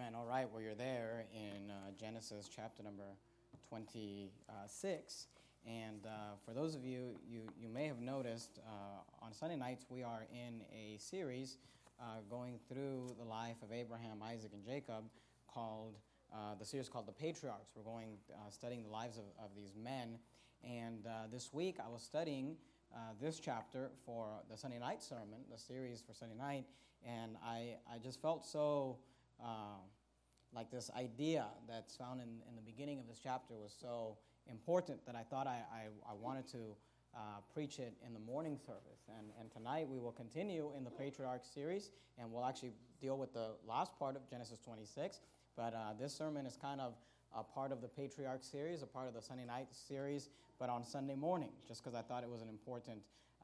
Amen. All right, well, you're there in Genesis chapter number 26. And for those of you may have noticed, on Sunday nights we are in a series going through the life of Abraham, Isaac, and Jacob called, the series called The Patriarchs. We're going studying the lives of these men. And this week I was studying this chapter for the Sunday night sermon, the series for Sunday night, and I just felt so like this idea that's found in the beginning of this chapter was so important that I thought I wanted to preach it in the morning service. And tonight we will continue in the Patriarch series, and we'll actually deal with the last part of Genesis 26. But this sermon is kind of a part of the Patriarch series, a part of the Sunday night series, but on Sunday morning, just because I thought it was an important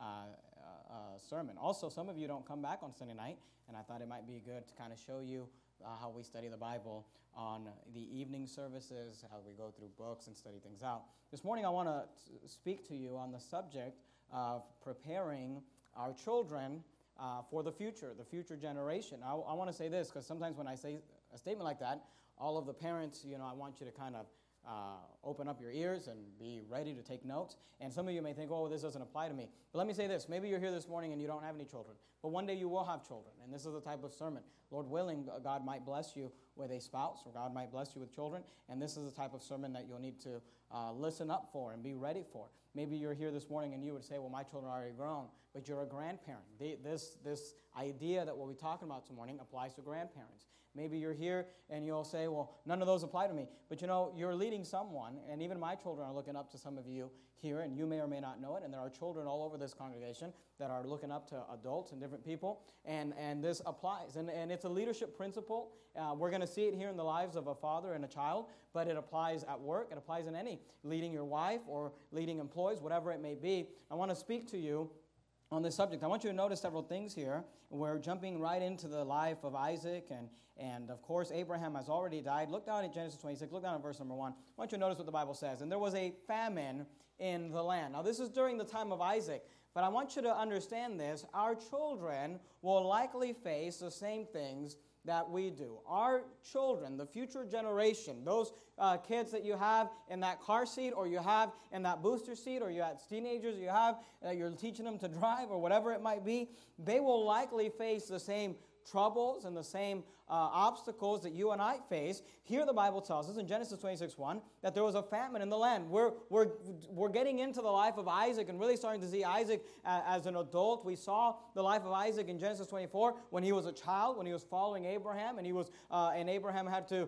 sermon. Also, some of you don't come back on Sunday night, and I thought it might be good to kind of show you how we study the Bible on the evening services, how we go through books and study things out. This morning I want to speak to you on the subject of preparing our children for the future generation. I want to say this, because sometimes when I say a statement like that, all of the parents, I want you to kind of open up your ears and be ready to take notes. And some of you may think, oh, this doesn't apply to me. But let me say this. Maybe you're here this morning and you don't have any children. But one day you will have children. And this is the type of sermon. Lord willing, God might bless you with a spouse, or God might bless you with children. And this is the type of sermon that you'll need to listen up for and be ready for. Maybe you're here this morning and you would say, well, my children are already grown, but you're a grandparent. This idea that we'll be talking about this morning applies to grandparents. Maybe you're here and you'll say, well, none of those apply to me. But you're leading someone, and even my children are looking up to some of you here, and you may or may not know it, and there are children all over this congregation that are looking up to adults and different people, and this applies. And it's a leadership principle. We're going to see it here in the lives of a father and a child, but it applies at work. It applies in any, leading your wife or leading employees, whatever it may be. I want to speak to you on this subject. I want you to notice several things here. We're jumping right into the life of Isaac, and of course, Abraham has already died. Look down at Genesis 26. Look down at verse number 1. I want you to notice what the Bible says. And there was a famine in the land. Now, this is during the time of Isaac, but I want you to understand this. Our children will likely face the same things that we do. Our children, the future generation, those kids that you have in that car seat, or you have in that booster seat, or you have teenagers you have, you're teaching them to drive, or whatever it might be, they will likely face the same troubles and the same obstacles that you and I face. Here the Bible tells us in Genesis 26:1 that there was a famine in the land. We're getting into the life of Isaac and really starting to see Isaac as an adult. We saw the life of Isaac in Genesis 24 when he was a child, when he was following Abraham, and Abraham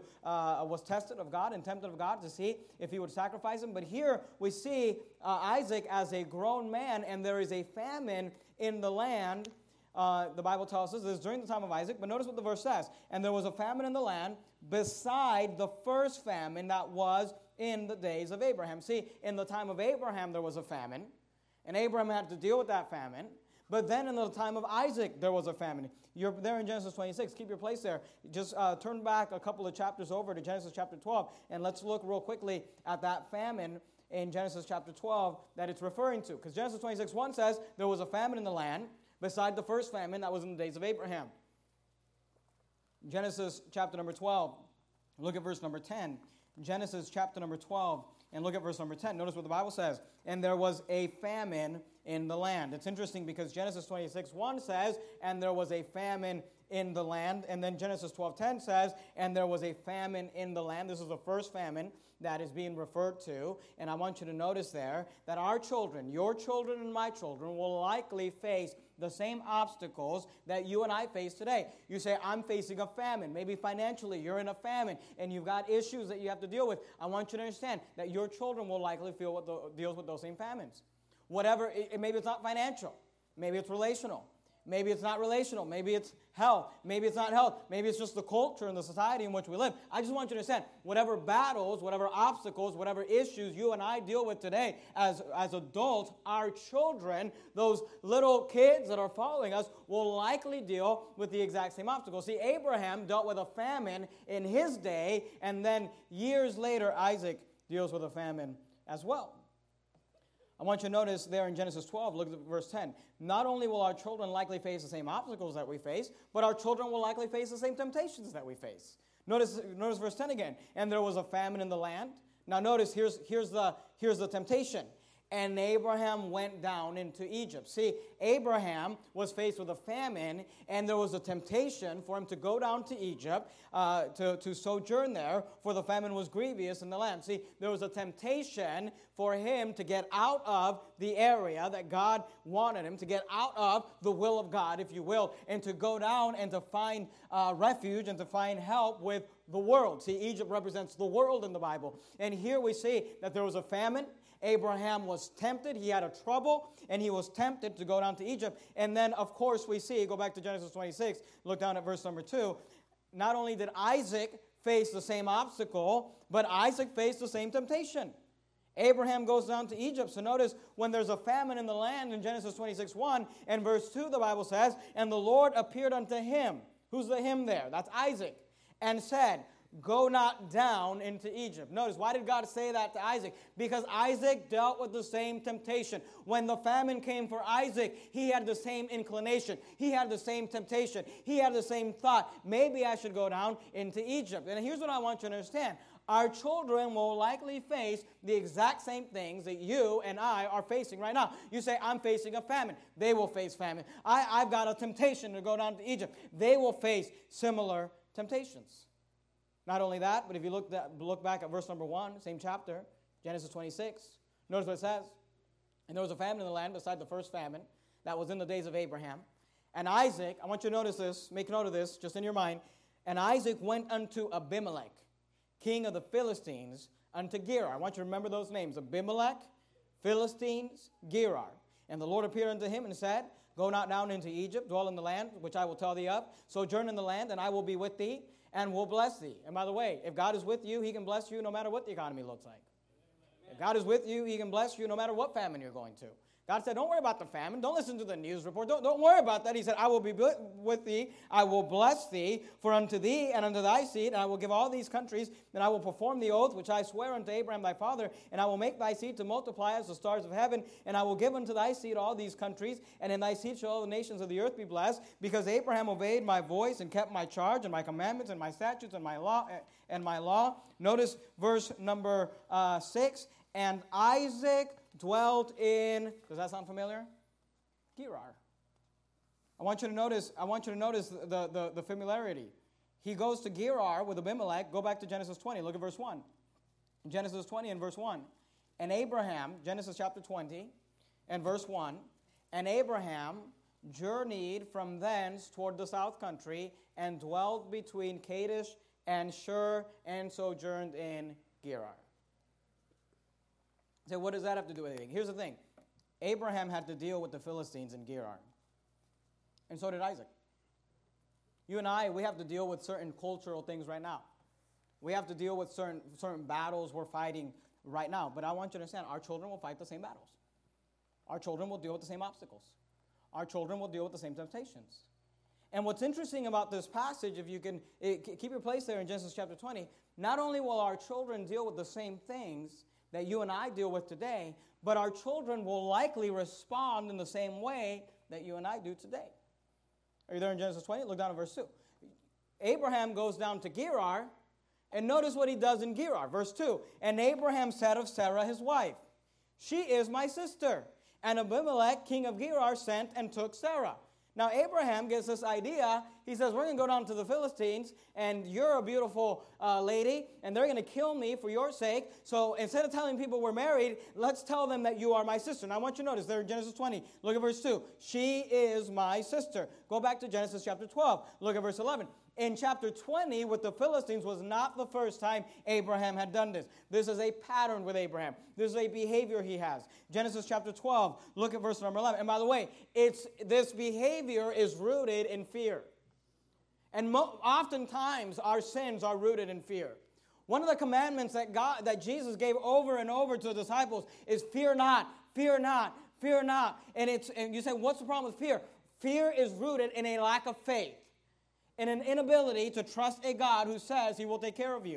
was tested of God and tempted of God to see if he would sacrifice him. But here we see Isaac as a grown man, and there is a famine in the land. The Bible tells us this is during the time of Isaac, but notice what the verse says. And there was a famine in the land beside the first famine that was in the days of Abraham. See, in the time of Abraham there was a famine, and Abraham had to deal with that famine. But then in the time of Isaac there was a famine. You're there in Genesis 26. Keep your place there. Just turn back a couple of chapters over to Genesis chapter 12, and let's look real quickly at that famine in Genesis chapter 12 that it's referring to. Because Genesis 26:1 says there was a famine in the land beside the first famine that was in the days of Abraham. Genesis chapter number 12, look at verse number 10. Genesis chapter number 12, and look at verse number 10. Notice what the Bible says. And there was a famine in the land. It's interesting because Genesis 26:1 says, and there was a famine in the land. And then Genesis 12:10 says, and there was a famine in the land. This is the first famine that is being referred to. And I want you to notice there that our children, your children and my children, will likely face the same obstacles that you and I face today. You say, I'm facing a famine. Maybe financially you're in a famine and you've got issues that you have to deal with. I want you to understand that your children will likely deal with those same famines. Whatever, maybe it's not financial. Maybe it's relational. Maybe it's not relational. Maybe it's health. Maybe it's not health. Maybe it's just the culture and the society in which we live. I just want you to understand, whatever battles, whatever obstacles, whatever issues you and I deal with today as adults, our children, those little kids that are following us, will likely deal with the exact same obstacles. See, Abraham dealt with a famine in his day, and then years later, Isaac deals with a famine as well. I want you to notice there in Genesis 12, look at verse 10. Not only will our children likely face the same obstacles that we face, but our children will likely face the same temptations that we face. Notice verse 10 again. And there was a famine in the land. Now notice, here's the temptation. And Abraham went down into Egypt. See, Abraham was faced with a famine, and there was a temptation for him to go down to Egypt, to sojourn there, for the famine was grievous in the land. See, there was a temptation for him to get out of the area that God wanted him, to get out of the will of God, if you will, and to go down and to find refuge and to find help with the world. See, Egypt represents the world in the Bible. And here we see that there was a famine. Abraham was tempted. He had a trouble, and he was tempted to go down to Egypt. And then, of course, we see, go back to Genesis 26, look down at verse number 2. Not only did Isaac face the same obstacle, but Isaac faced the same temptation. Abraham goes down to Egypt. So notice, when there's a famine in the land in Genesis 26:1 and verse 2, the Bible says, and the Lord appeared unto him. Who's the him there? That's Isaac. And said, go not down into Egypt. Notice, why did God say that to Isaac? Because Isaac dealt with the same temptation. When the famine came for Isaac, he had the same inclination. He had the same temptation. He had the same thought. Maybe I should go down into Egypt. And here's what I want you to understand. Our children will likely face the exact same things that you and I are facing right now. You say, I'm facing a famine. They will face famine. I've got a temptation to go down to Egypt. They will face similar temptations. Not only that, but if you look back at verse number 1, same chapter, Genesis 26, notice what it says. And there was a famine in the land beside the first famine that was in the days of Abraham. And Isaac, I want you to notice this, make note of this, just in your mind. And Isaac went unto Abimelech, king of the Philistines, unto Gerar. I want you to remember those names, Abimelech, Philistines, Gerar. And the Lord appeared unto him and said, go not down into Egypt, dwell in the land, which I will tell thee of. Sojourn in the land, and I will be with thee, and will bless thee. And by the way, if God is with you, he can bless you no matter what the economy looks like. If God is with you, he can bless you no matter what famine you're going to. God said, don't worry about the famine. Don't listen to the news report. Don't worry about that. He said, I will be with thee. I will bless thee. For unto thee and unto thy seed, and I will give all these countries, and I will perform the oath which I swear unto Abraham thy father, and I will make thy seed to multiply as the stars of heaven, and I will give unto thy seed all these countries, and in thy seed shall all the nations of the earth be blessed, because Abraham obeyed my voice and kept my charge and my commandments and my statutes and my law. Notice verse number 6. And Isaac dwelt in, does that sound familiar? Gerar. I want you to notice the familiarity. He goes to Gerar with Abimelech. Go back to Genesis 20. Look at verse 1. Genesis 20 and verse 1. And Abraham, Genesis chapter 20 and verse 1, and Abraham journeyed from thence toward the south country and dwelt between Kadesh and Shur and sojourned in Gerar. So what does that have to do with anything? Here's the thing. Abraham had to deal with the Philistines in Gerar. And so did Isaac. You and I, we have to deal with certain cultural things right now. We have to deal with certain battles we're fighting right now. But I want you to understand, our children will fight the same battles. Our children will deal with the same obstacles. Our children will deal with the same temptations. And what's interesting about this passage, if you can keep your place there in Genesis chapter 20, not only will our children deal with the same things that you and I deal with today, but our children will likely respond in the same way that you and I do today. Are you there in Genesis 20? Look down at verse 2. Abraham goes down to Gerar, and notice what he does in Gerar. Verse 2, and Abraham said of Sarah his wife, she is my sister. And Abimelech, king of Gerar, sent and took Sarah. Now, Abraham gets this idea. He says, we're going to go down to the Philistines, and you're a beautiful lady, and they're going to kill me for your sake. So instead of telling people we're married, let's tell them that you are my sister. Now, I want you to notice there in Genesis 20. Look at verse 2. She is my sister. Go back to Genesis chapter 12. Look at verse 11. In chapter 20 with the Philistines was not the first time Abraham had done this. This is a pattern with Abraham. This is a behavior he has. Genesis chapter 12, look at verse number 11. And by the way, this behavior is rooted in fear. And oftentimes our sins are rooted in fear. One of the commandments that Jesus gave over and over to the disciples is fear not, fear not, fear not. And you say, what's the problem with fear? Fear is rooted in a lack of faith, in an inability to trust a God who says he will take care of you.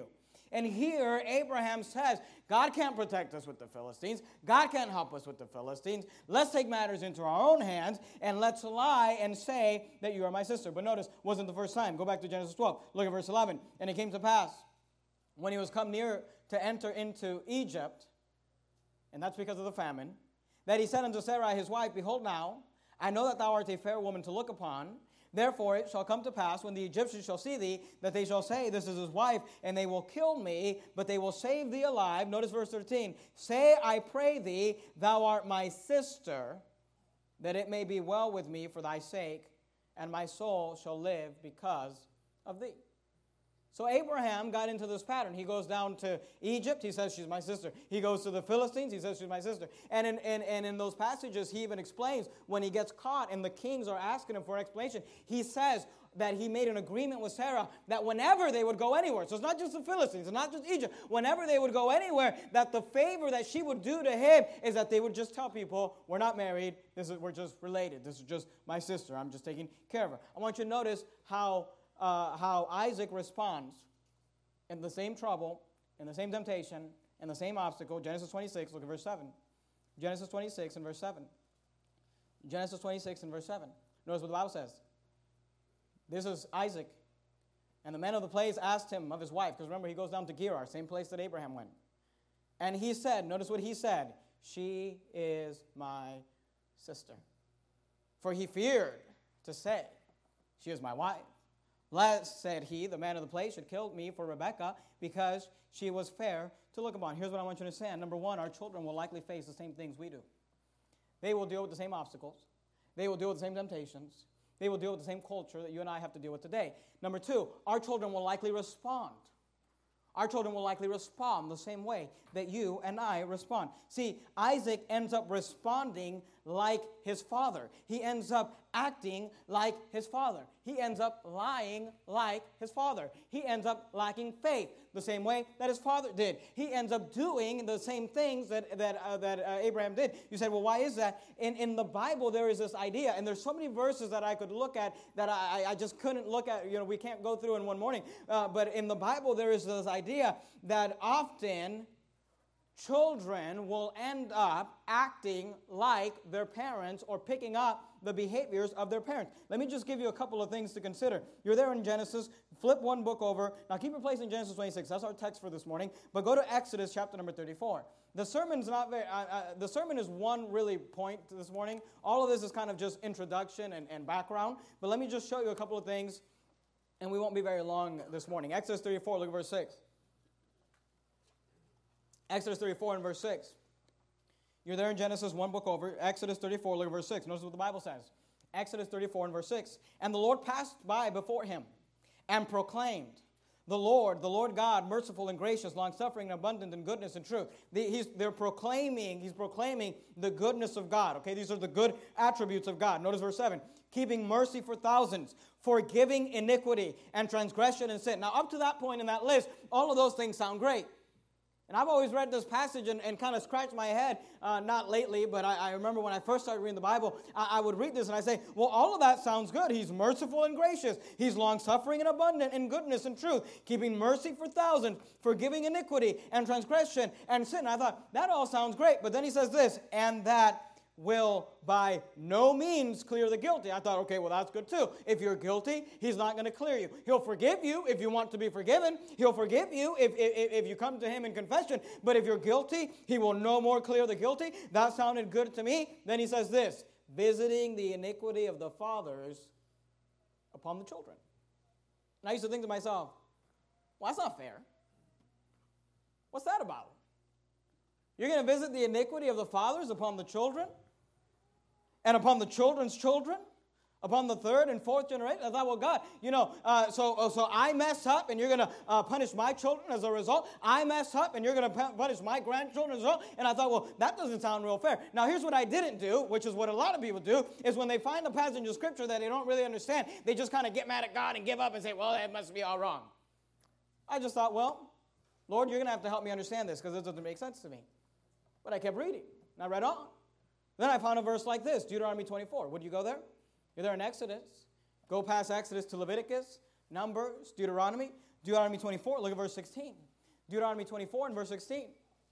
And here Abraham says, God can't protect us with the Philistines. God can't help us with the Philistines. Let's take matters into our own hands and let's lie and say that you are my sister. But notice, wasn't the first time. Go back to Genesis 12. Look at verse 11. And it came to pass, when he was come near to enter into Egypt, and that's because of the famine, that he said unto Sarai his wife, Behold now, I know that thou art a fair woman to look upon. Therefore it shall come to pass, when the Egyptians shall see thee, that they shall say, This is his wife, and they will kill me, but they will save thee alive. Notice verse 13. Say, I pray thee, thou art my sister, that it may be well with me for thy sake, and my soul shall live because of thee. So Abraham got into this pattern. He goes down to Egypt. He says, she's my sister. He goes to the Philistines. He says, she's my sister. And in those passages, he even explains when he gets caught and the kings are asking him for an explanation, he says that he made an agreement with Sarah that whenever they would go anywhere, so it's not just the Philistines, it's not just Egypt, whenever they would go anywhere, that the favor that she would do to him is that they would just tell people, we're not married, we're just related. This is just my sister. I'm just taking care of her. I want you to notice how Isaac responds in the same trouble, in the same temptation, in the same obstacle. Genesis 26, look at verse 7. Genesis 26 and verse 7. Genesis 26 and verse 7. Notice what the Bible says. This is Isaac. And the men of the place asked him of his wife, because remember, he goes down to Gerar, same place that Abraham went. And he said, notice what he said, she is my sister. For he feared to say, she is my wife. Lest, said he, the man of the place should kill me for Rebekah because she was fair to look upon. Here's what I want you to understand. Number one, our children will likely face the same things we do. They will deal with the same obstacles. They will deal with the same temptations. They will deal with the same culture that you and I have to deal with today. Number two, our children will likely respond. Our children will likely respond the same way that you and I respond. See, Isaac ends up responding like his father. He ends up acting like his father. He ends up lying like his father. He ends up lacking faith the same way that his father did. He ends up doing the same things that Abraham did. You said, well, why is that? In the Bible, there is this idea, and there's so many verses that I could look at that I just couldn't look at. You know, we can't go through in one morning. But in the Bible, there is this idea that often children will end up acting like their parents or picking up the behaviors of their parents. Let me just give you a couple of things to consider. You're there in Genesis. Flip one book over. Now keep your place in Genesis 26. That's our text for this morning. But go to Exodus chapter number 34. The sermon's not very. The sermon is one really point this morning. All of this is kind of just introduction and background. But let me just show you a couple of things, and we won't be very long this morning. Exodus 34. Look at verse 6. Exodus 34 and verse 6. You're there in Genesis, one book over. Exodus 34, look at verse 6. Notice what the Bible says. Exodus 34 and verse 6. And the Lord passed by before him and proclaimed, the Lord God, merciful and gracious, long-suffering and abundant in goodness and truth. He's proclaiming the goodness of God. Okay, these are the good attributes of God. Notice verse 7. Keeping mercy for thousands, forgiving iniquity and transgression and sin. Now, up to that point in that list, all of those things sound great. And I've always read this passage and kind of scratched my head, not lately, but I remember when I first started reading the Bible, I would read this and I say, well, all of that sounds good. He's merciful and gracious. He's long-suffering and abundant in goodness and truth, keeping mercy for thousands, forgiving iniquity and transgression and sin. And I thought, that all sounds great. But then he says this, and that will by no means clear the guilty. I thought, okay, well, that's good too. If you're guilty, he's not going to clear you. He'll forgive you if you want to be forgiven. He'll forgive you if you come to him in confession. But if you're guilty, he will no more clear the guilty. That sounded good to me. Then he says this, visiting the iniquity of the fathers upon the children. And I used to think to myself, well, that's not fair. What's that about? You're going to visit the iniquity of the fathers upon the children? And upon the children's children, upon the third and fourth generation. I thought, well, God, so I mess up and you're going to punish my children as a result. I mess up and you're going to punish my grandchildren as well. And I thought, well, that doesn't sound real fair. Now, here's what I didn't do, which is what a lot of people do, is when they find a passage of Scripture that they don't really understand, they just kind of get mad at God and give up and say, well, that must be all wrong. I just thought, well, Lord, you're going to have to help me understand this because this doesn't make sense to me. But I kept reading, and I read on. Then I found a verse like this, Deuteronomy 24. Would you go there? You're there in Exodus. Go past Exodus to Leviticus, Numbers, Deuteronomy. Deuteronomy 24, look at verse 16. Deuteronomy 24 and verse 16.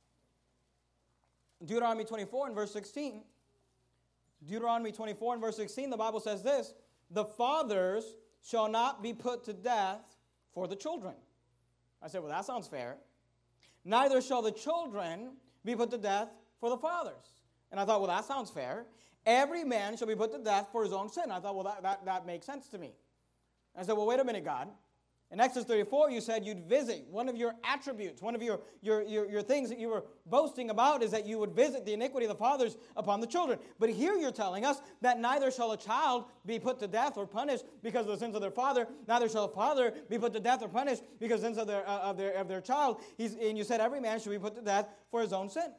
Deuteronomy 24 and verse 16. Deuteronomy 24 and verse 16, the Bible says this, the fathers shall not be put to death for the children. I said, well, that sounds fair. Neither shall the children be put to death for the fathers. And I thought, well, that sounds fair. Every man shall be put to death for his own sin. I thought, well, that makes sense to me. And I said, well, wait a minute, God. In Exodus 34, you said you'd visit. One of your attributes, one of your things that you were boasting about is that you would visit the iniquity of the fathers upon the children. But here you're telling us that neither shall a child be put to death or punished because of the sins of their father, neither shall a father be put to death or punished because of the sins of their child. And you said every man should be put to death for his own sin.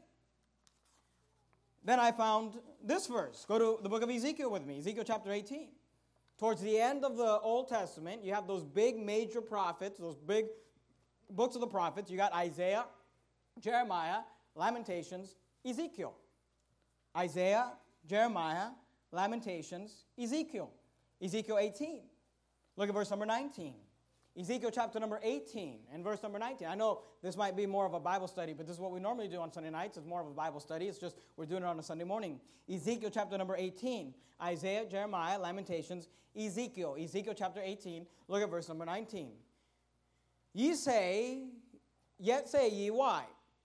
Then I found this verse. Go to the book of Ezekiel with me, Ezekiel chapter 18. Towards the end of the Old Testament, you have those big major prophets, those big books of the prophets. You got Isaiah, Jeremiah, Lamentations, Ezekiel. Isaiah, Jeremiah, Lamentations, Ezekiel. Ezekiel 18. Look at verse number 19. Ezekiel chapter number 18 and verse number 19. I know this might be more of a Bible study, but this is what we normally do on Sunday nights. It's more of a Bible study. It's just we're doing it on a Sunday morning. Ezekiel chapter number 18. Isaiah, Jeremiah, Lamentations, Ezekiel. Ezekiel chapter 18. Look at verse number 19. Ye say, yet say ye why?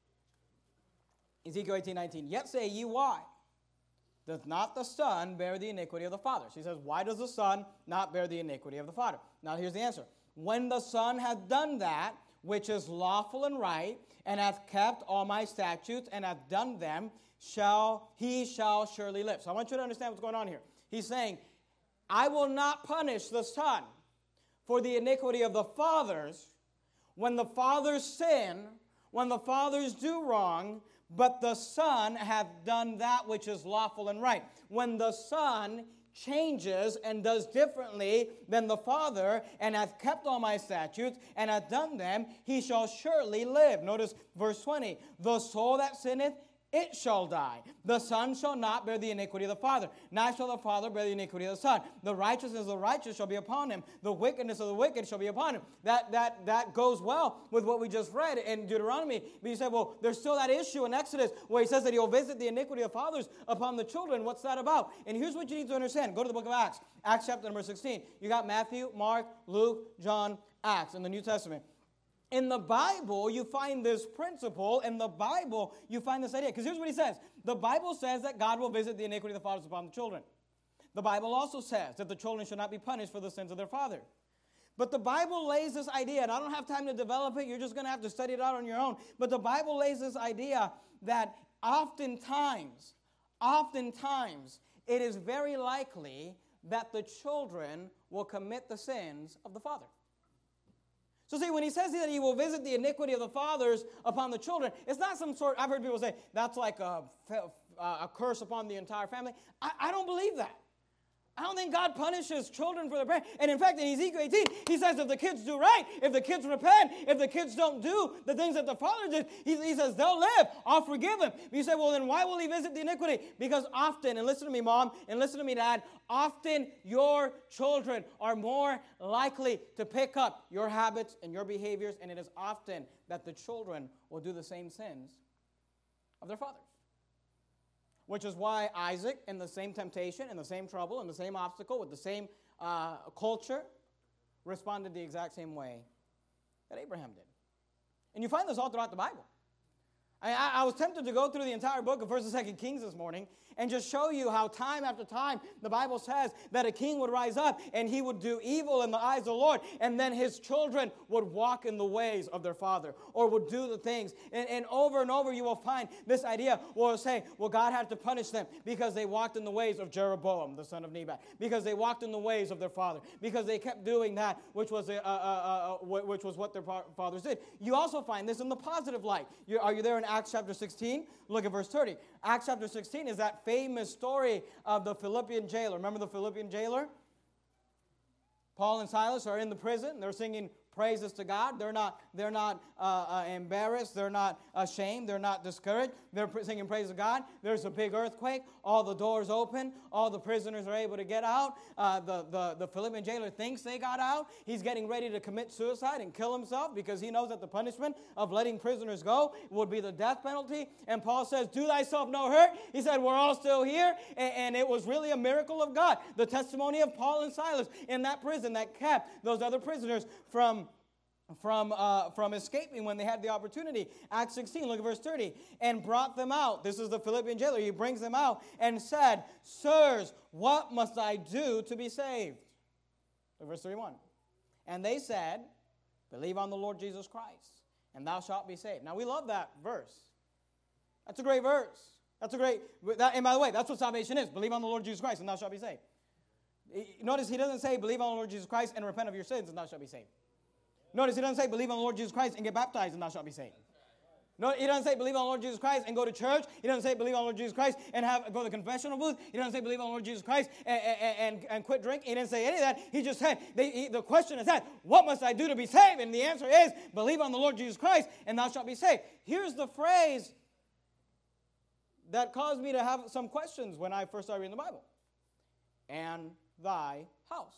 Ezekiel 18:19. Yet say ye why? Doth not the Son bear the iniquity of the Father? She says, why does the Son not bear the iniquity of the Father? Now here's the answer. When the Son hath done that which is lawful and right, and hath kept all my statutes, and hath done them, he shall surely live. So I want you to understand what's going on here. He's saying, I will not punish the Son for the iniquity of the fathers when the fathers sin, when the fathers do wrong, but the Son hath done that which is lawful and right. When the Son changes and does differently than the Father, and hath kept all my statutes, and hath done them, he shall surely live. Notice verse 20. The soul that sinneth, it shall die. The Son shall not bear the iniquity of the Father, neither shall the Father bear the iniquity of the Son. The righteousness of the righteous shall be upon him. The wickedness of the wicked shall be upon him. That goes well with what we just read in Deuteronomy. But you say, well, there's still that issue in Exodus where he says that he'll visit the iniquity of fathers upon the children. What's that about? And here's what you need to understand. Go to the book of Acts. Acts chapter number 16. You got Matthew, Mark, Luke, John, Acts in the New Testament. In the Bible, you find this principle. In the Bible, you find this idea. Because here's what he says. The Bible says that God will visit the iniquity of the fathers upon the children. The Bible also says that the children should not be punished for the sins of their father. But the Bible lays this idea, and I don't have time to develop it. You're just going to have to study it out on your own. But the Bible lays this idea that oftentimes, it is very likely that the children will commit the sins of the father. So see, when he says that he will visit the iniquity of the fathers upon the children, it's not some sort, I've heard people say, that's like a curse upon the entire family. I don't believe that. I don't think God punishes children for their parents. And in fact, in Ezekiel 18, he says if the kids do right, if the kids repent, if the kids don't do the things that the father did, he says they'll live. I'll forgive them. But you say, well, then why will he visit the iniquity? Because often, and listen to me, Mom, and listen to me, Dad, often your children are more likely to pick up your habits and your behaviors, and it is often that the children will do the same sins of their fathers. Which is why Isaac, in the same temptation, in the same trouble, in the same obstacle, with the same culture, responded the exact same way that Abraham did. And you find this all throughout the Bible. I was tempted to go through the entire book of 1st and 2nd Kings this morning and just show you how time after time the Bible says that a king would rise up and he would do evil in the eyes of the Lord, and then his children would walk in the ways of their father or would do the things. And over you will find this idea where it'll say, well, God had to punish them because they walked in the ways of Jeroboam, the son of Nebat, because they walked in the ways of their father, because they kept doing that which was what their fathers did. You also find this in the positive light. Are you there in Acts chapter 16? Look at verse 30. Acts chapter 16 is that famous story of the Philippian jailer. Remember the Philippian jailer? Paul and Silas are in the prison. They're singing praises to God. They're not embarrassed. They're not ashamed. They're not discouraged. They're singing praise to God. There's a big earthquake. All the doors open. All the prisoners are able to get out. The Philippian jailer thinks they got out. He's getting ready to commit suicide and kill himself because he knows that the punishment of letting prisoners go would be the death penalty. And Paul says, do thyself no hurt. He said, we're all still here. And it was really a miracle of God. The testimony of Paul and Silas in that prison that kept those other prisoners from escaping when they had the opportunity. Acts 16, look at verse 30. And brought them out. This is the Philippian jailer. He brings them out and said, sirs, what must I do to be saved? Look at verse 31. And they said, believe on the Lord Jesus Christ, and thou shalt be saved. Now we love that verse. That's a great verse. And by the way, that's what salvation is. Believe on the Lord Jesus Christ, and thou shalt be saved. Notice he doesn't say, believe on the Lord Jesus Christ and repent of your sins, and thou shalt be saved. Notice he doesn't say, believe on the Lord Jesus Christ and get baptized, and thou shalt be saved. No, he doesn't say, believe on the Lord Jesus Christ and go to church. He doesn't say, believe on the Lord Jesus Christ and go to the confessional booth. He doesn't say, believe on the Lord Jesus Christ and quit drinking. He didn't say any of that. He just said, the question is that, what must I do to be saved? And the answer is, believe on the Lord Jesus Christ, and thou shalt be saved. Here's the phrase that caused me to have some questions when I first started reading the Bible. And thy house.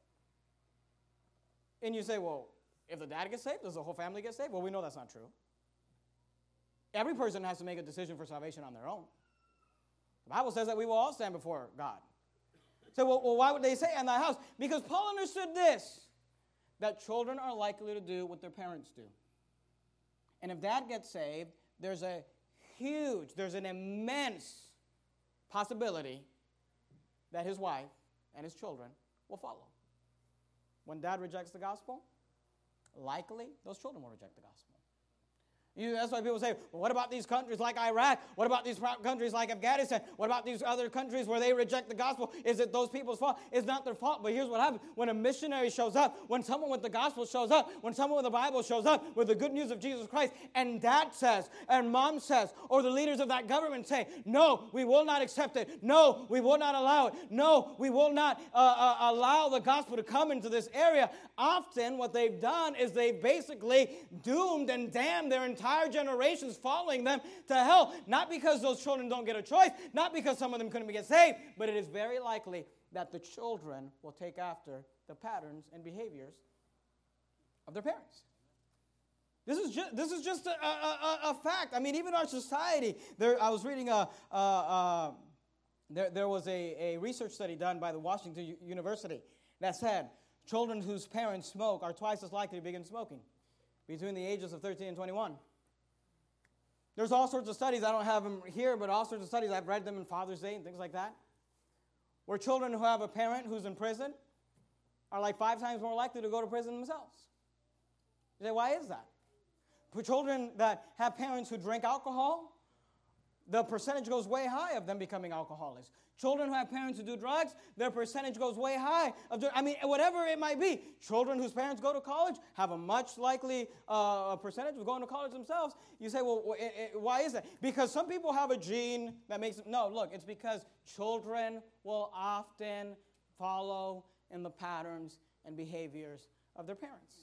And you say, well, if the dad gets saved, does the whole family get saved? Well, we know that's not true. Every person has to make a decision for salvation on their own. The Bible says that we will all stand before God. So, well, why would they say in thy house? Because Paul understood this, that children are likely to do what their parents do. And if dad gets saved, there's an immense possibility that his wife and his children will follow. When dad rejects the gospel, likely those children will reject the gospel. That's why people say, well, what about these countries like Iraq? What about these countries like Afghanistan? What about these other countries where they reject the gospel? Is it those people's fault? It's not their fault, but here's what happens. When a missionary shows up, when someone with the gospel shows up, when someone with the Bible shows up with the good news of Jesus Christ, and dad says, and mom says, or the leaders of that government say, no, we will not accept it. No, we will not allow it. No, we will not allow the gospel to come into this area. Often what they've done is they've basically doomed and damned their entire generations following them to hell. Not because those children don't get a choice, not because some of them couldn't get saved, but it is very likely that the children will take after the patterns and behaviors of their parents. This is just a fact. I mean, even our society. I was reading there was a research study done by the Washington University that said children whose parents smoke are twice as likely to begin smoking between the ages of 13 and 21. There's all sorts of studies, I don't have them here, but all sorts of studies, I've read them in Father's Day and things like that, where children who have a parent who's in prison are like 5 times more likely to go to prison themselves. You say, why is that? For children that have parents who drink alcohol, the percentage goes way high of them becoming alcoholics. Children who have parents who do drugs, their percentage goes way high. Whatever it might be. Children whose parents go to college have a much likely percentage of going to college themselves. You say, well, why is that? Because some people have a gene that makes them... No, look, it's because children will often follow in the patterns and behaviors of their parents.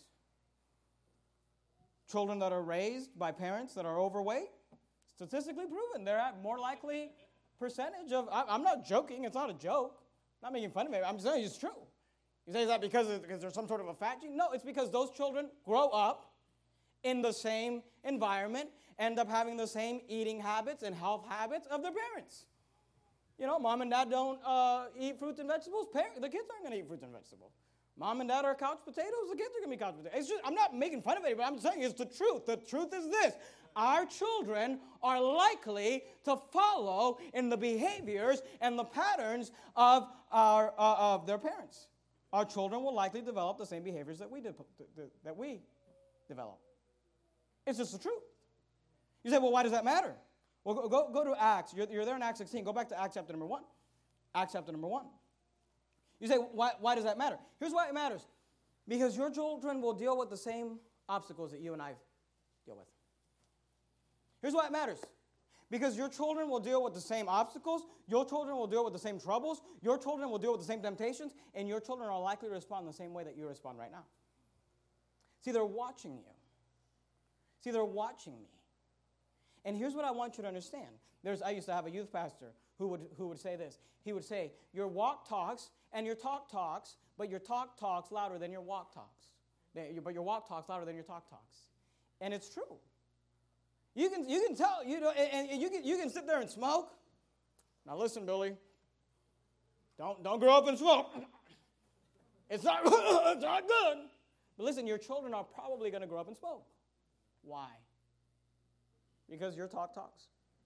Children that are raised by parents that are overweight, statistically proven, they're at more likely percentage of... I'm not joking. It's not a joke. I'm not making fun of it. I'm just saying it's true. You say, is that because there's some sort of a fat gene? No, it's because those children grow up in the same environment, end up having the same eating habits and health habits of their parents. You know, mom and dad don't eat fruits and vegetables. The kids aren't going to eat fruits and vegetables. Mom and dad are couch potatoes. The kids are going to be couch potatoes. I'm not making fun of anybody. I'm just saying it's the truth. The truth is this. Our children are likely to follow in the behaviors and the patterns of their parents. Our children will likely develop the same behaviors that we develop. It's just the truth. You say, well, why does that matter? Well, go to Acts. You're there in Acts 16. Go back to Acts chapter number 1. Acts chapter number 1. You say, why does that matter? Here's why it matters. Because your children will deal with the same obstacles that you and I deal with. Here's why it matters. Because your children will deal with the same obstacles, your children will deal with the same troubles, your children will deal with the same temptations, and your children are likely to respond the same way that you respond right now. See, they're watching you. See, they're watching me. And here's what I want you to understand. I used to have a youth pastor who would say this. He would say, your walk talks and your talk talks, but your talk talks louder than your walk talks. But your walk talks louder than your talk talks. And it's true. You can tell, and you can sit there and smoke. Now listen, Billy. Don't grow up and smoke. It's not good. But listen, your children are probably going to grow up and smoke. Why? Because your talk talks.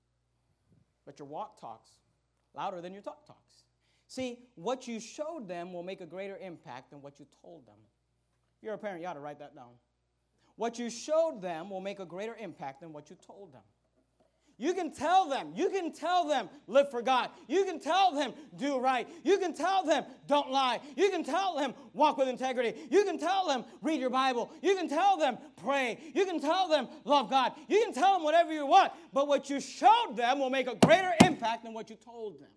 But your walk talks louder than your talk talks. See, what you showed them will make a greater impact than what you told them. If you're a parent, you ought to write that down. What you showed them will make a greater impact than what you told them. You can tell them, live for God. You can tell them, do right. You can tell them, don't lie. You can tell them, walk with integrity. You can tell them, read your Bible. You can tell them, pray. You can tell them, love God. You can tell them whatever you want, but what you showed them will make a greater impact than what you told them.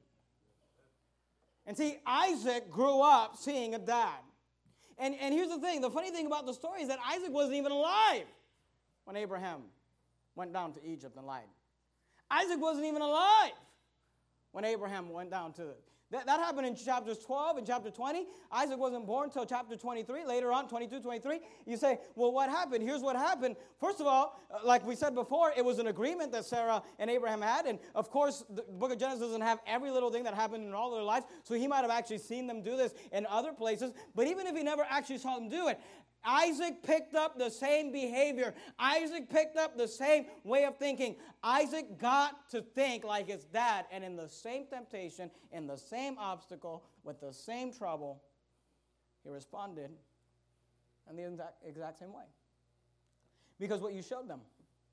And see, Isaac grew up seeing a dad. And here's the thing. The funny thing about the story is that Isaac wasn't even alive when Abraham went down to Egypt and lied. Isaac wasn't even alive when Abraham went down to that happened in chapters 12 and chapter 20. Isaac wasn't born until chapter 23. Later on, 22, 23. You say, well, what happened? Here's what happened. First of all, like we said before, it was an agreement that Sarah and Abraham had. And, of course, the book of Genesis doesn't have every little thing that happened in all their lives. So he might have actually seen them do this in other places. But even if he never actually saw them do it, Isaac picked up the same behavior. Isaac picked up the same way of thinking. Isaac got to think like his dad, and in the same temptation, in the same obstacle, with the same trouble, he responded in the exact same way. Because what you showed them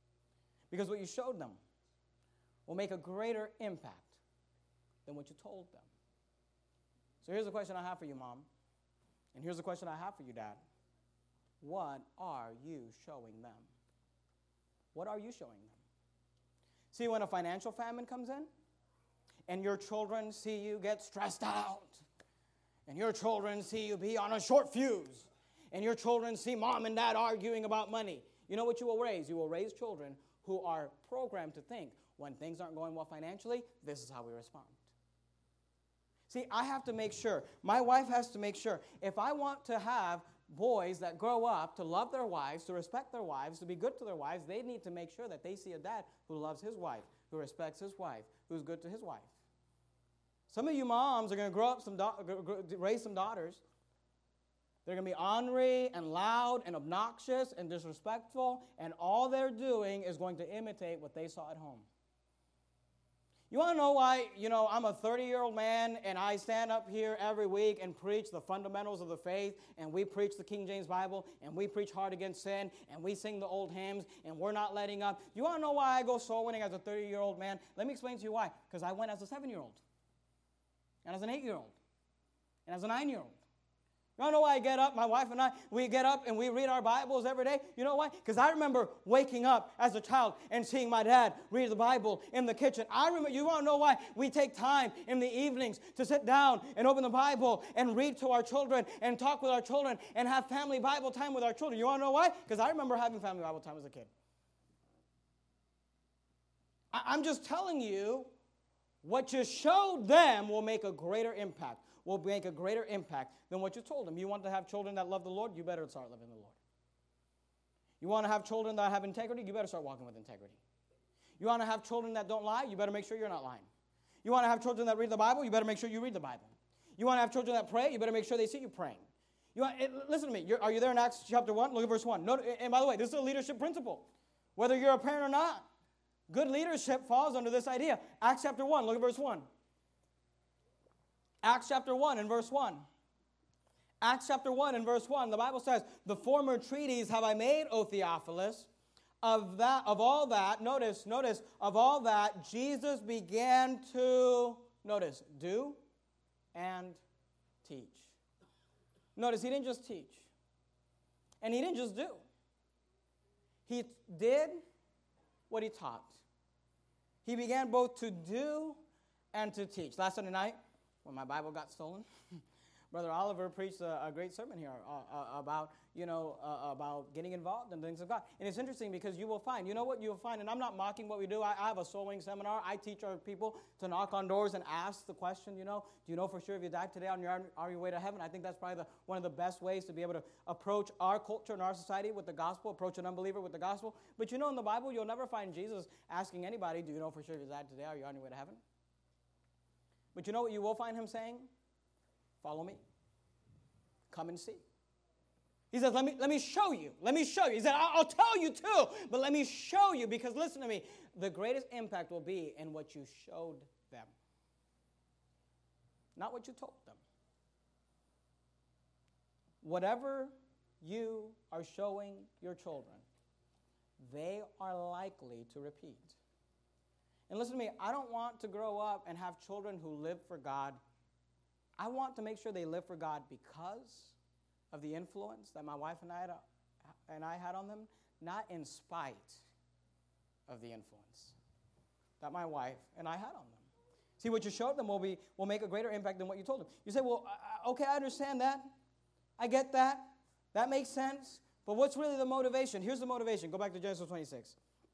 will make a greater impact than what you told them. So here's the question I have for you, Mom, and here's the question I have for you, Dad. What are you showing them? What are you showing them? See, when a financial famine comes in, and your children see you get stressed out, and your children see you be on a short fuse, and your children see mom and dad arguing about money, you know what you will raise? You will raise children who are programmed to think, when things aren't going well financially, this is how we respond. See, I have to make sure, my wife has to make sure, if I want to have boys that grow up to love their wives, to respect their wives, to be good to their wives, they need to make sure that they see a dad who loves his wife, who respects his wife, who's good to his wife. Some of you moms are going to grow up, raise some daughters. They're going to be ornery and loud and obnoxious and disrespectful, and all they're doing is going to imitate what they saw at home. You want to know why, I'm a 30-year-old man and I stand up here every week and preach the fundamentals of the faith, and we preach the King James Bible, and we preach hard against sin, and we sing the old hymns, and we're not letting up. You want to know why I go soul winning as a 30-year-old man? Let me explain to you why. Because I went as a 7-year-old, and as an 8-year-old, and as a 9-year-old. You want to know why I get up? My wife and I, we get up and we read our Bibles every day. You know why? Because I remember waking up as a child and seeing my dad read the Bible in the kitchen. You want to know why we take time in the evenings to sit down and open the Bible and read to our children and talk with our children and have family Bible time with our children. You want to know why? Because I remember having family Bible time as a kid. I'm just telling you, what you showed them will make a greater impact. Will make a greater impact than what you told them. You want to have children that love the Lord? You better start loving the Lord. You want to have children that have integrity? You better start walking with integrity. You want to have children that don't lie? You better make sure you're not lying. You want to have children that read the Bible? You better make sure you read the Bible. You want to have children that pray? You better make sure they see you praying. Listen to me. Are you there in Acts chapter 1? Look at verse 1. And by the way, this is a leadership principle. Whether you're a parent or not, good leadership falls under this idea. Acts chapter 1. Look at verse 1. Acts chapter 1 and verse 1. Acts chapter 1 and verse 1, the Bible says, the former treaties have I made, O Theophilus, of all that, Jesus began to, do and teach. Notice, he didn't just teach. And he didn't just do. He did what he taught. He began both to do and to teach. Last Sunday night, when my Bible got stolen, Brother Oliver preached a great sermon here about, about getting involved in things of God. And it's interesting because you will find, you know what you'll find, and I'm not mocking what we do. I have a soul winning seminar. I teach our people to knock on doors and ask the question, do you know for sure if you died today on your way to heaven? I think that's probably one of the best ways to be able to approach our culture and our society with the gospel, approach an unbeliever with the gospel. But in the Bible, you'll never find Jesus asking anybody, do you know for sure if you died today? Are you on your way to heaven? But you know what you will find him saying? Follow me. Come and see. He says, let me show you. Let me show you. He said, I'll tell you too, but let me show you, because listen to me, the greatest impact will be in what you showed them, not what you told them. Whatever you are showing your children, they are likely to repeat. And listen to me, I don't want to grow up and have children who live for God. I want to make sure they live for God because of the influence that my wife and I had on them, not in spite of the influence that my wife and I had on them. See, what you showed them will make a greater impact than what you told them. You say, well, okay, I understand that. I get that. That makes sense. But what's really the motivation? Here's the motivation. Go back to Genesis 26.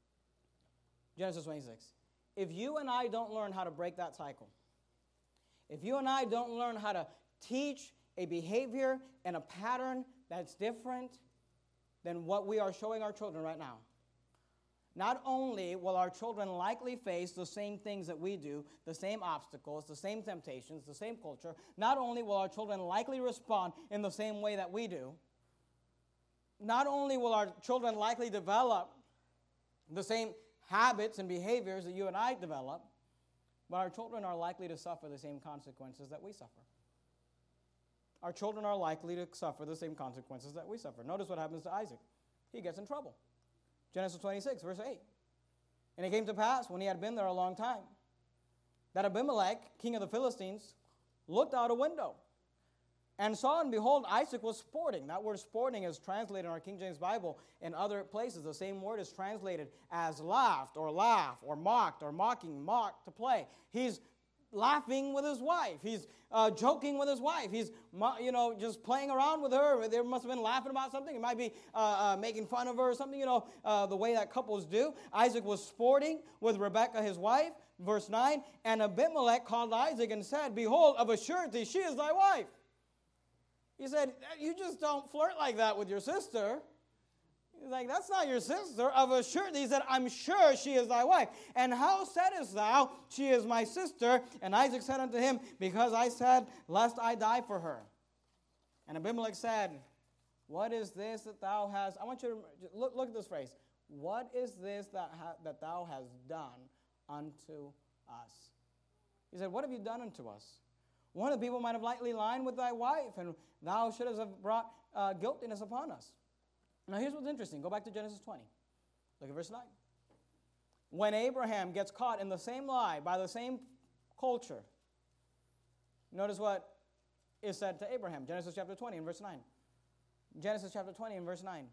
Genesis 26. If you and I don't learn how to break that cycle, if you and I don't learn how to teach a behavior and a pattern that's different than what we are showing our children right now, not only will our children likely face the same things that we do, the same obstacles, the same temptations, the same culture, not only will our children likely respond in the same way that we do, not only will our children likely develop the same habits and behaviors that you and I develop, but our children are likely to suffer the same consequences that we suffer. Our children are likely to suffer the same consequences that we suffer. Notice what happens to Isaac. He gets in trouble. Genesis 26, verse 8. And it came to pass, when he had been there a long time, that Abimelech, king of the Philistines, looked out a window and saw, and behold, Isaac was sporting. That word sporting is translated in our King James Bible. In other places, the same word is translated as laughed, or laugh, or mocked, or mocking, mocked, to play. He's laughing with his wife. He's joking with his wife. He's, just playing around with her. They must have been laughing about something. He might be making fun of her or something, the way that couples do. Isaac was sporting with Rebekah, his wife. Verse 9, and Abimelech called Isaac and said, behold, of a surety, she is thy wife. He said, you just don't flirt like that with your sister. He's like, that's not your sister. Of a surety, he said, I'm sure she is thy wife. And how saidest thou, she is my sister? And Isaac said unto him, because I said, lest I die for her. And Abimelech said, what is this that thou hast? I want you to look at this phrase. What is this that thou hast done unto us? He said, what have you done unto us? One of the people might have lightly lied with thy wife, and thou shouldst have brought guiltiness upon us. Now here's what's interesting. Go back to Genesis 20. Look at verse 9. When Abraham gets caught in the same lie by the same culture, notice what is said to Abraham. Genesis chapter 20 and verse 9. Genesis chapter 20 and verse 9.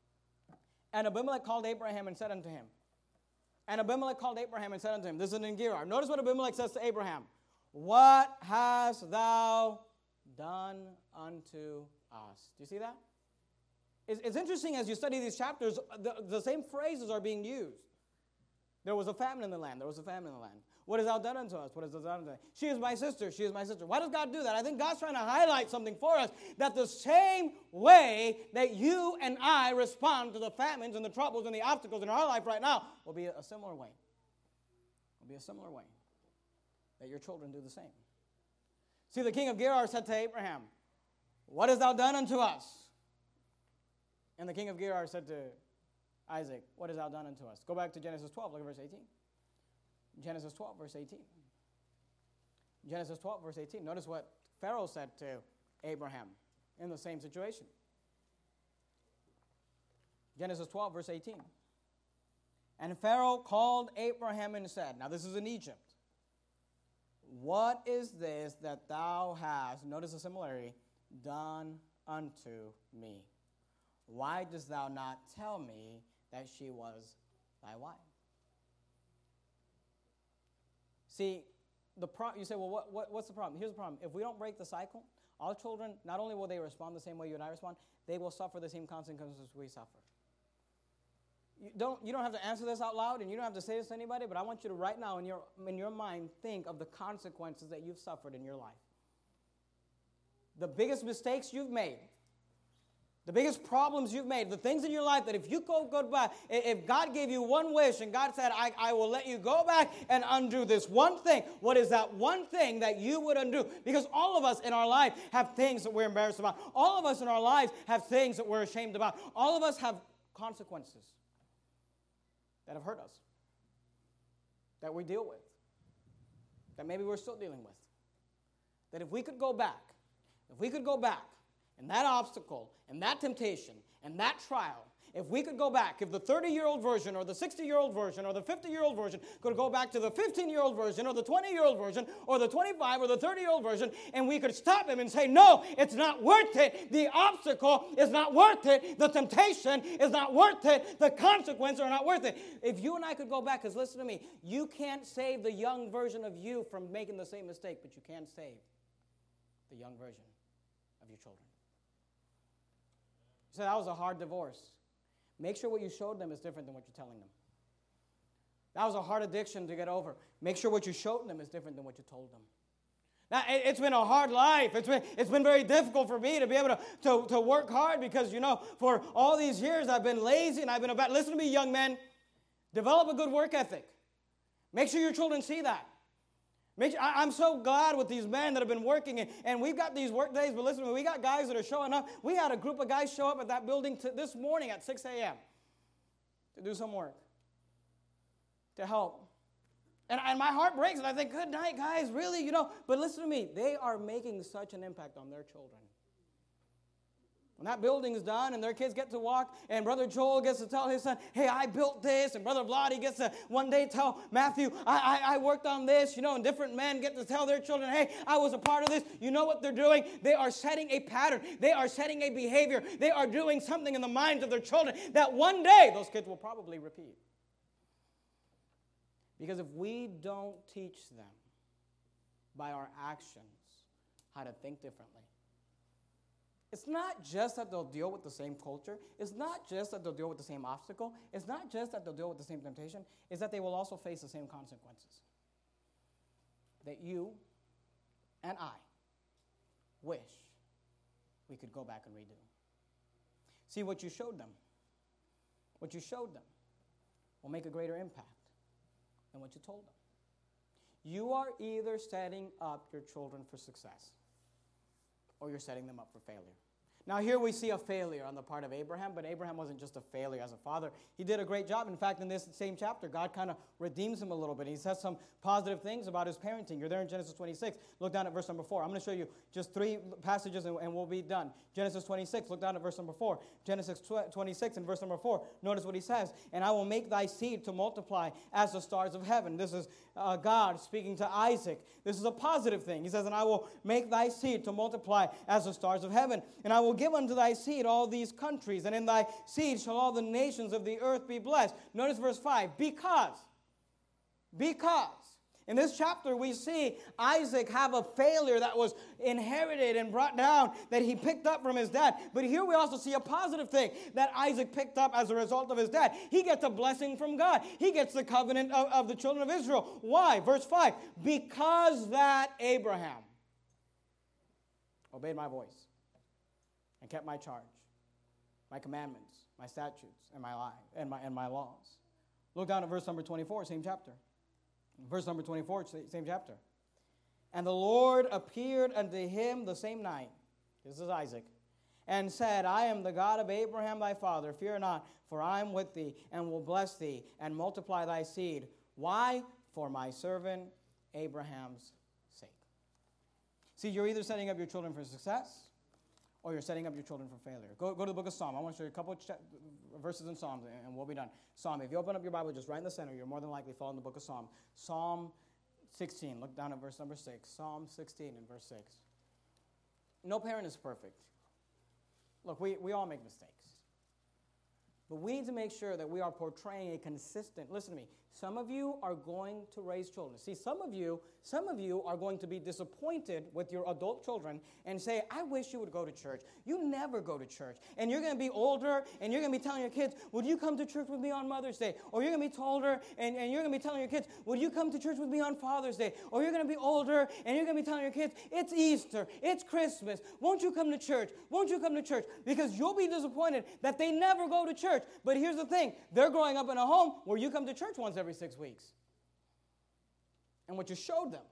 And Abimelech called Abraham and said unto him. And Abimelech called Abraham and said unto him. This is in Gerar. Notice what Abimelech says to Abraham. What hast thou done unto us? Do you see that? It's interesting as you study these chapters, the same phrases are being used. There was a famine in the land. There was a famine in the land. What hast thou done unto us? What hast thou done unto us? She is my sister. She is my sister. Why does God do that? I think God's trying to highlight something for us, that the same way that you and I respond to the famines and the troubles and the obstacles in our life right now will be a similar way. Will be a similar way that your children do the same. See, the king of Gerar said to Abraham, what hast thou done unto us? And the king of Gerar said to Isaac, what hast thou done unto us? Go back to Genesis 12, look at verse 18. Genesis 12, verse 18. Genesis 12, verse 18. Notice what Pharaoh said to Abraham in the same situation. Genesis 12, verse 18. And Pharaoh called Abraham and said, now this is in Egypt, what is this that thou hast, notice the similarity, done unto me? Why dost thou not tell me that she was thy wife? See, you say, well, what's the problem? Here's the problem. If we don't break the cycle, Our children, not only will they respond the same way you and I respond, they will suffer the same consequences we suffer. You don't have to answer this out loud, and you don't have to say this to anybody, but I want you to right now in your mind think of the consequences that you've suffered in your life. The biggest mistakes you've made, the biggest problems you've made, the things in your life that if you go back, if God gave you one wish and God said, I will let you go back and undo this one thing, what is that one thing that you would undo? Because all of us in our life have things that we're embarrassed about. All of us in our lives have things that we're ashamed about. All of us have consequences that have hurt us, that we deal with, that maybe we're still dealing with. That if we could go back, and that obstacle, and that temptation, and that trial, if we could go back, if the 30-year-old version or the 60-year-old version or the 50-year-old version could go back to the 15-year-old version or the 20-year-old version or the 25 or the 30-year-old version, and we could stop him and say, no, it's not worth it. The obstacle is not worth it. The temptation is not worth it. The consequences are not worth it. If you and I could go back, because listen to me, you can't save the young version of you from making the same mistake, but you can save the young version of your children. You said that was a hard divorce. Make sure what you showed them is different than what you're telling them. That was a hard addiction to get over. Make sure what you showed them is different than what you told them. Now, it's been a hard life. It's been very difficult for me to be able to work hard because, for all these years I've been lazy and I've been about. Listen to me, young men. Develop a good work ethic. Make sure your children see that. I'm so glad with these men that have been working, and we've got these work days, but listen to me, we got guys that are showing up. We had a group of guys show up at that building this morning at 6 a.m. to do some work, to help. And my heart breaks, and I think, good night, guys, really, But listen to me, they are making such an impact on their children. When that building's done and their kids get to walk and Brother Joel gets to tell his son, hey, I built this, and Brother Vladi gets to one day tell Matthew, I worked on this, and different men get to tell their children, hey, I was a part of this. You know what they're doing? They are setting a pattern. They are setting a behavior. They are doing something in the minds of their children that one day those kids will probably repeat. Because if we don't teach them by our actions how to think differently, it's not just that they'll deal with the same culture. It's not just that they'll deal with the same obstacle. It's not just that they'll deal with the same temptation. It's that they will also face the same consequences that you and I wish we could go back and redo. See, what you showed them will make a greater impact than what you told them. You are either setting up your children for success or you're setting them up for failure. Now here we see a failure on the part of Abraham, but Abraham wasn't just a failure as a father. He did a great job. In fact, in this same chapter, God kind of redeems him a little bit. He says some positive things about his parenting. You're there in Genesis 26. Look down at verse number 4. I'm going to show you just 3 passages and we'll be done. Genesis 26, look down at verse number 4. Genesis 26 and verse number 4. Notice what he says. And I will make thy seed to multiply as the stars of heaven. This is God speaking to Isaac. This is a positive thing. He says, and I will make thy seed to multiply as the stars of heaven. And I will give unto thy seed all these countries, and in thy seed shall all the nations of the earth be blessed. Notice verse 5. Because. In this chapter, we see Isaac have a failure that was inherited and brought down that he picked up from his dad. But here we also see a positive thing that Isaac picked up as a result of his dad. He gets a blessing from God. He gets the covenant of the children of Israel. Why? Verse 5. Because that Abraham obeyed my voice and kept my charge, my commandments, my statutes, and my laws. Look down at verse number 24, same chapter. Verse number 24, same chapter. And the Lord appeared unto him the same night, this is Isaac, and said, I am the God of Abraham thy father. Fear not, for I am with thee, and will bless thee, and multiply thy seed. Why? For my servant Abraham's sake. See, you're either setting up your children for success, or you're setting up your children for failure. Go to the book of Psalm. I want to show you a couple of verses in Psalms, and we'll be done. Psalm, if you open up your Bible just right in the center, you're more than likely following the book of Psalm. Psalm 16. Look down at verse number 6. Psalm 16 and verse 6. No parent is perfect. Look, we all make mistakes. But we need to make sure that we are portraying a consistent, listen to me, some of you are going to raise children. See, some of you are going to be disappointed with your adult children and say, I wish you would go to church. You never go to church. And you're going to be older and you're going to be telling your kids, would you come to church with me on Mother's Day? Or you're going to be older and you're going to be telling your kids, would you come to church with me on Father's Day? Or you're going to be older and you're going to be telling your kids, it's Easter, it's Christmas. Won't you come to church? Won't you come to church? Because you'll be disappointed that they never go to church. But here's the thing, they're growing up in a home where you come to church once every 6 weeks. And what you showed them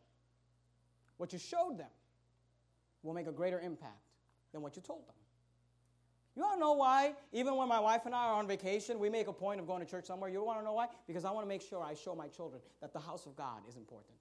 will make a greater impact than what you told them. You want to know why? Even when my wife and I are on vacation, we make a point of going to church somewhere. You want to know why? Because I want to make sure I show my children that the house of God is important.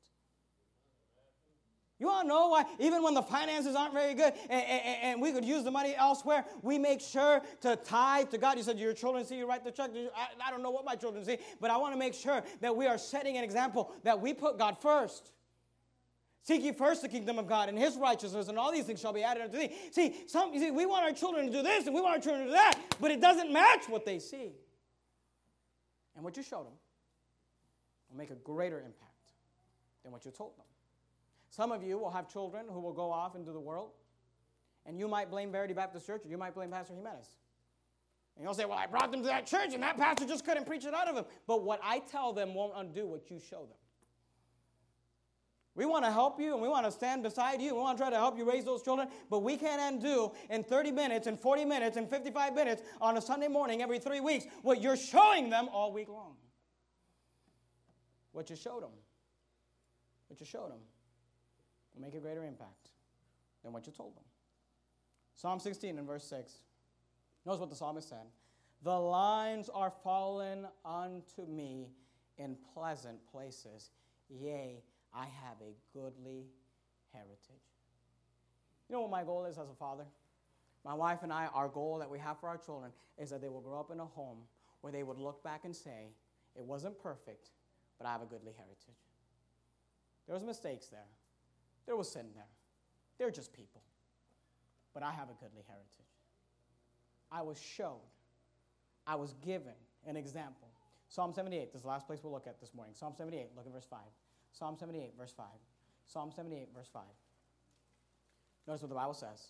You want to know why? Even when the finances aren't very good and we could use the money elsewhere, we make sure to tithe to God. You said, your children see you write the check. I don't know what my children see, but I want to make sure that we are setting an example that we put God first. Seek ye first the kingdom of God and his righteousness, and all these things shall be added unto thee. See, we want our children to do this and we want our children to do that, but it doesn't match what they see. And what you showed them will make a greater impact than what you told them. Some of you will have children who will go off into the world, and you might blame Verity Baptist Church, or you might blame Pastor Jimenez. And you'll say, well, I brought them to that church, and that pastor just couldn't preach it out of them. But what I tell them won't undo what you show them. We want to help you, and we want to stand beside you, and we want to try to help you raise those children, but we can't undo in 30 minutes, and 40 minutes, and 55 minutes on a Sunday morning every 3 weeks what you're showing them all week long. What you showed them. Will make a greater impact than what you told them. Psalm 16 and verse 6. Notice what the psalmist said. The lines are fallen unto me in pleasant places. Yea, I have a goodly heritage. You know what my goal is as a father? My wife and I, our goal that we have for our children is that they will grow up in a home where they would look back and say, it wasn't perfect, but I have a goodly heritage. There was mistakes there. There was sin there. They're just people. But I have a goodly heritage. I was showed. I was given an example. Psalm 78, this is the last place we'll look at this morning. Psalm 78, look at verse 5. Psalm 78, verse 5. Psalm 78, verse 5. Notice what the Bible says.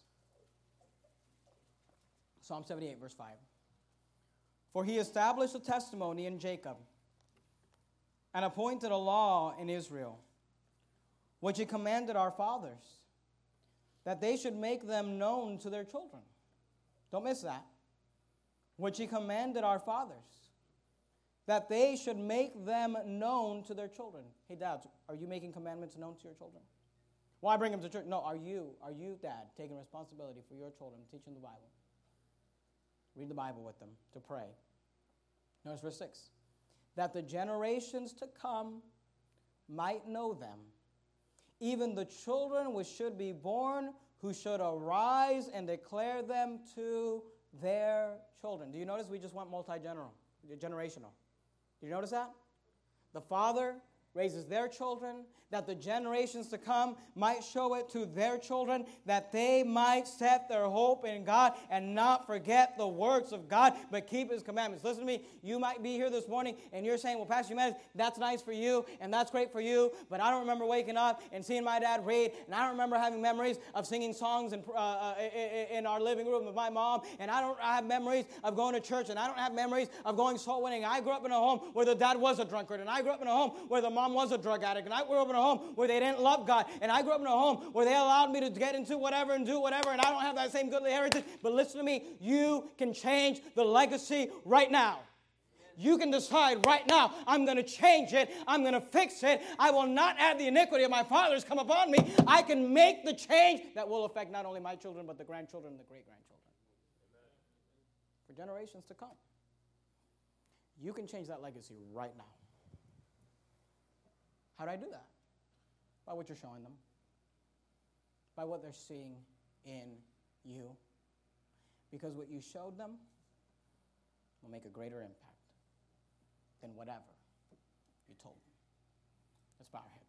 Psalm 78, verse 5. For he established a testimony in Jacob and appointed a law in Israel, which he commanded our fathers, that they should make them known to their children. Don't miss that. Which he commanded our fathers, that they should make them known to their children. Hey, dads, are you making commandments known to your children? Why bring them to church? No, are you, dad, taking responsibility for your children, teaching the Bible? Read the Bible with them, to pray. Notice verse 6. That the generations to come might know them, even the children which should be born, who should arise and declare them to their children. Do you notice we just went generational? Do you notice that? The father raises their children, that the generations to come might show it to their children, that they might set their hope in God and not forget the works of God, but keep his commandments. Listen to me. You might be here this morning and you're saying, well, Pastor Jimenez, that's nice for you and that's great for you, but I don't remember waking up and seeing my dad read, and I don't remember having memories of singing songs in our living room with my mom, and I don't have memories of going to church, and I don't have memories of going soul winning. I grew up in a home where the dad was a drunkard, and I grew up in a home where the mom was a drug addict, and I grew up in a home where they didn't love God, and I grew up in a home where they allowed me to get into whatever and do whatever, and I don't have that same goodly heritage. But listen to me, you can change the legacy right now. You can decide right now, I'm going to change it, I'm going to fix it, I will not add the iniquity of my fathers come upon me. I can make the change that will affect not only my children, but the grandchildren and the great-grandchildren. For generations to come. You can change that legacy right now. How do I do that? By what you're showing them. By what they're seeing in you. Because what you showed them will make a greater impact than whatever you told them. Let's bow our heads.